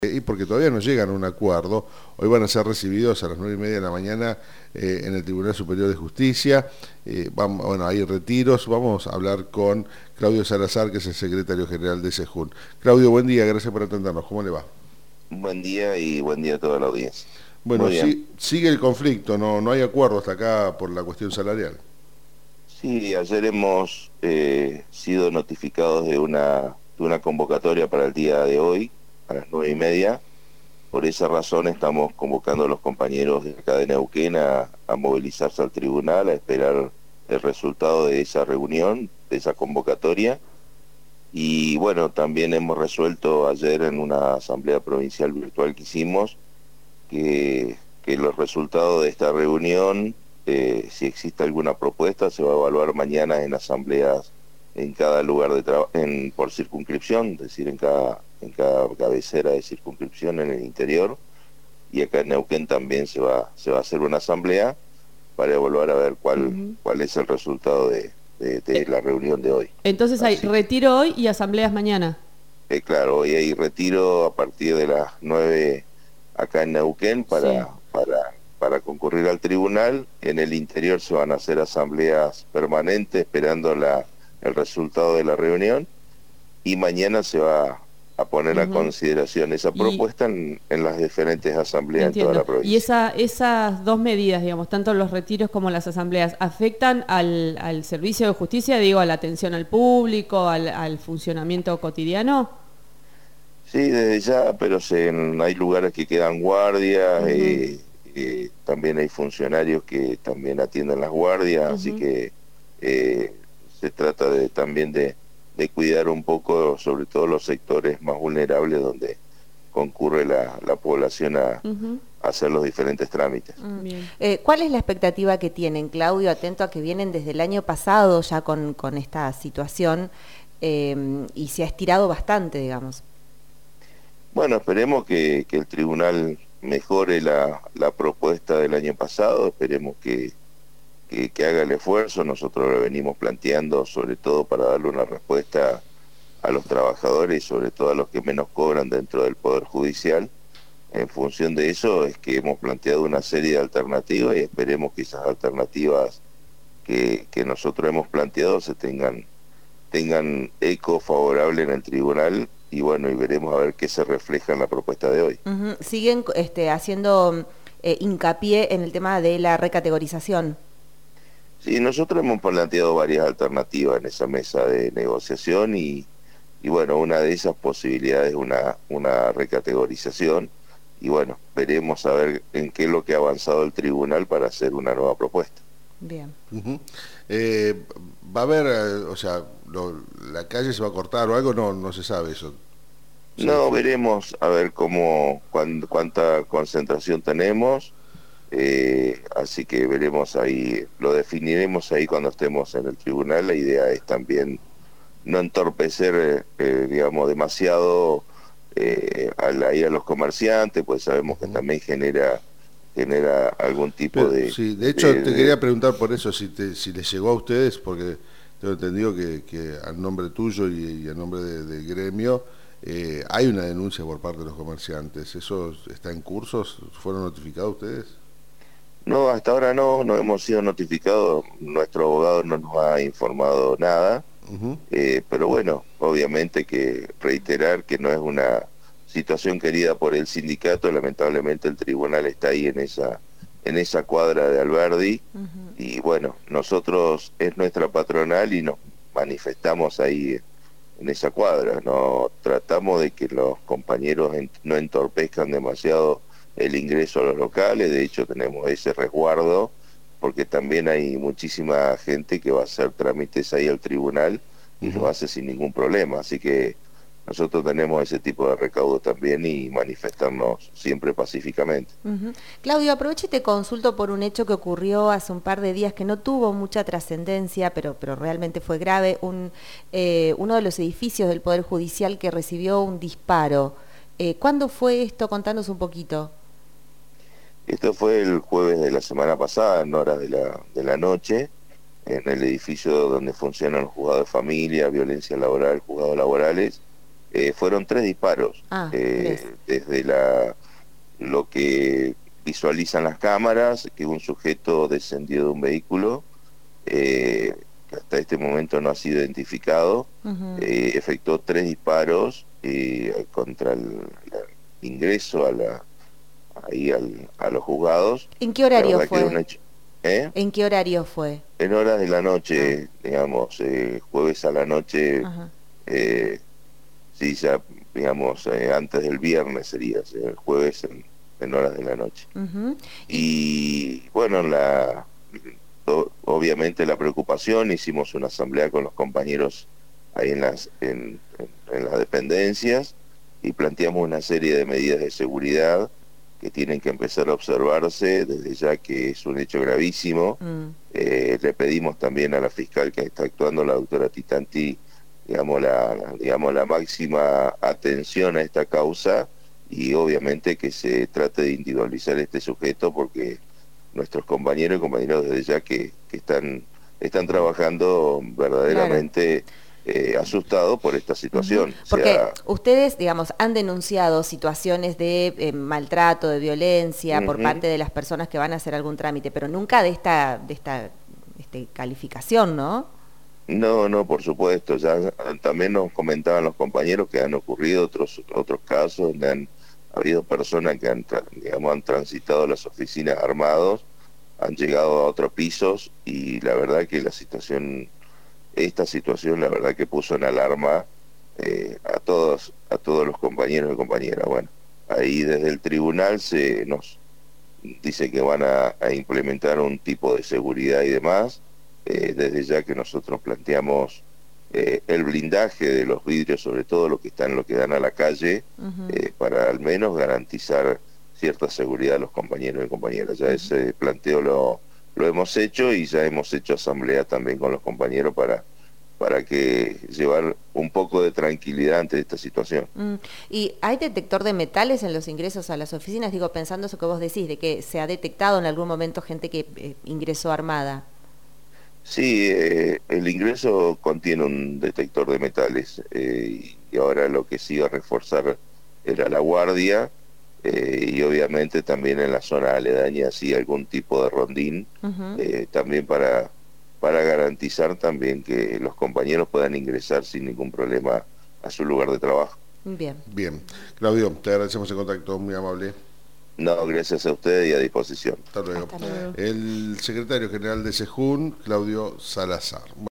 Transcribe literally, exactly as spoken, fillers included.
y porque todavía no llegan a un acuerdo. Hoy van a ser recibidos a las nueve y media de la mañana eh, en el Tribunal Superior de Justicia. Eh, vamos, bueno, hay retiros. Vamos a hablar con Claudio Salazar, que es el secretario general de SEJUN. Claudio, buen día, gracias por atendernos. ¿Cómo le va? Buen día y buen día a toda la audiencia. Bueno, Muy bien. sí, sigue el conflicto, no, no hay acuerdo hasta acá por la cuestión salarial. Sí, ayer hemos eh, sido notificados de una, de una convocatoria para el día de hoy, a las nueve y media. Por esa razón estamos convocando a los compañeros de acá de Neuquén a, a movilizarse al tribunal, a esperar el resultado de esa reunión, de esa convocatoria. Y bueno, también hemos resuelto ayer en una asamblea provincial virtual que hicimos que, que los resultados de esta reunión, eh, si existe alguna propuesta, se va a evaluar mañana en asambleas en cada lugar de trabajo, en por circunscripción, es decir, en cada, en cada cabecera de circunscripción en el interior. Y acá en Neuquén también se va, se va a hacer una asamblea para evaluar a ver cuál, uh-huh. cuál es el resultado de, de, de la reunión de hoy. Entonces hay Así. retiro hoy y asambleas mañana. Eh, claro, hoy hay retiro a partir de las nueve acá en Neuquén para, sí. para, para concurrir al tribunal. En el interior se van a hacer asambleas permanentes esperando la, el resultado de la reunión, y mañana se va a poner uh-huh. a consideración esa propuesta y... en, en las diferentes asambleas Entiendo. en toda la provincia. Y esa, esas dos medidas, digamos, tanto los retiros como las asambleas, ¿afectan al, al servicio de justicia, digo, a la atención al público, al, al funcionamiento cotidiano? Sí, desde ya, pero se, hay lugares que quedan guardias, uh-huh. eh, eh, también hay funcionarios que también atienden las guardias, uh-huh. así que eh, se trata de también de, de cuidar un poco, sobre todo los sectores más vulnerables donde concurre la, la población a, uh-huh. a hacer los diferentes trámites. Uh-huh. Eh, ¿Cuál es la expectativa que tienen, Claudio, atento a que vienen desde el año pasado ya con, con esta situación eh, y se ha estirado bastante, digamos? Bueno, esperemos que, que el tribunal mejore la, la propuesta del año pasado, esperemos que, que, que haga el esfuerzo. Nosotros lo venimos planteando sobre todo para darle una respuesta a los trabajadores y sobre todo a los que menos cobran dentro del Poder Judicial. En función de eso es que hemos planteado una serie de alternativas y esperemos que esas alternativas que, que nosotros hemos planteado se tengan, tengan eco favorable en el tribunal. Y bueno, y veremos a ver qué se refleja en la propuesta de hoy. Uh-huh. ¿Siguen este, haciendo eh, hincapié en el tema de la recategorización? Sí, nosotros hemos planteado varias alternativas en esa mesa de negociación y, y bueno, una de esas posibilidades es una, una recategorización. Y bueno, veremos a ver en qué es lo que ha avanzado el tribunal para hacer una nueva propuesta. Bien. Uh-huh. eh, ¿Va a haber, eh, o sea, lo, la calle se va a cortar o algo? No, no se sabe eso. ¿Sí? No, veremos a ver cómo, cuán, cuánta concentración tenemos, eh, así que veremos ahí, lo definiremos ahí cuando estemos en el tribunal. La idea es también no entorpecer, eh, digamos, demasiado eh, a, la, a los comerciantes, pues sabemos uh-huh. que también genera... genera algún tipo Pero, de... Sí, de hecho de, te quería preguntar por eso, si, te, si les llegó a ustedes, porque tengo entendido que, que al nombre tuyo y, y al nombre del de gremio eh, hay una denuncia por parte de los comerciantes. ¿Eso está en curso? ¿Fueron notificados ustedes? No, hasta ahora no, no hemos sido notificados, nuestro abogado no nos ha informado nada, uh-huh. eh, pero bueno, obviamente que reiterar que no es una situación querida por el sindicato. Lamentablemente el tribunal está ahí en esa en esa cuadra de Alberdi, uh-huh. y bueno, nosotros es nuestra patronal y nos manifestamos ahí en esa cuadra. No tratamos de que los compañeros en, no entorpezcan demasiado el ingreso a los locales. De hecho tenemos ese resguardo porque también hay muchísima gente que va a hacer trámites ahí al tribunal y uh-huh. lo hace sin ningún problema, así que nosotros tenemos ese tipo de recaudo también y manifestarnos siempre pacíficamente. Uh-huh. Claudio, aprovecho y te consulto por un hecho que ocurrió hace un par de días que no tuvo mucha trascendencia, pero, pero realmente fue grave. Un, eh, uno de los edificios del Poder Judicial que recibió un disparo. Eh, ¿Cuándo fue esto? Contanos un poquito. Esto fue el jueves de la semana pasada, en horas de la, de la noche, en el edificio donde funcionan los juzgados de familia, violencia laboral, juzgados laborales. Eh, fueron tres disparos, Ah, eh, tres. desde la, lo que visualizan las cámaras, que un sujeto descendió de un vehículo, eh, que hasta este momento no ha sido identificado, Uh-huh. eh, efectuó tres disparos eh, contra el, el ingreso a la ahí al, a los juzgados. ¿En qué horario La verdad que era un fue? hecho- ¿eh? ¿En qué horario fue? En horas de la noche, digamos, eh, jueves a la noche, Ajá. eh, sí, ya, digamos, eh, antes del viernes sería, o sea, el jueves en, en horas de la noche. Uh-huh. Y bueno, la o- obviamente la preocupación, hicimos una asamblea con los compañeros ahí en las, en, en- en las dependencias y planteamos una serie de medidas de seguridad que tienen que empezar a observarse desde ya que es un hecho gravísimo. Mm. Eh, le pedimos también a la fiscal que está actuando, la doctora Titanti, digamos la, la- digamos la máxima atención a esta causa y obviamente que se trate de individualizar este sujeto porque nuestros compañeros y compañeras desde ya que, que están, están trabajando verdaderamente eh, asustados por esta situación. Uh-huh. O Porque sea, ustedes, digamos, han denunciado situaciones de eh, maltrato, de violencia por ujú. parte de las personas que van a hacer algún trámite, pero nunca de esta, de esta este, calificación, ¿no? No, no, por supuesto. Ya también nos comentaban los compañeros que han ocurrido otros otros casos donde han habido personas que han, tra- digamos, han transitado las oficinas armados, han llegado a otros pisos y la verdad que la situación, esta situación, la verdad que puso en alarma eh, a todos, a todos los compañeros y compañeras. Bueno, ahí desde el tribunal se nos dice que van a, a implementar un tipo de seguridad y demás. Eh, desde ya que nosotros planteamos eh, el blindaje de los vidrios, sobre todo lo que están, lo que dan a la calle, Uh-huh. eh, para al menos garantizar cierta seguridad a los compañeros y compañeras. Ya ese planteo lo, lo hemos hecho y ya hemos hecho asamblea también con los compañeros para para que llevar un poco de tranquilidad ante esta situación. Mm. ¿Y hay detector de metales en los ingresos a las oficinas? Digo, pensando eso que vos decís, de que se ha detectado en algún momento gente que eh, ingresó armada. Sí, eh, el ingreso contiene un detector de metales eh, y ahora lo que se iba a reforzar era la guardia eh, y obviamente también en la zona aledaña sí algún tipo de rondín, Uh-huh. eh, también para, para garantizar también que los compañeros puedan ingresar sin ningún problema a su lugar de trabajo. Bien. Bien. Claudio, te agradecemos el contacto, muy amable. No, gracias a ustedes y a disposición. Hasta luego. Hasta luego. El secretario general de SEJUN, Claudio Salazar.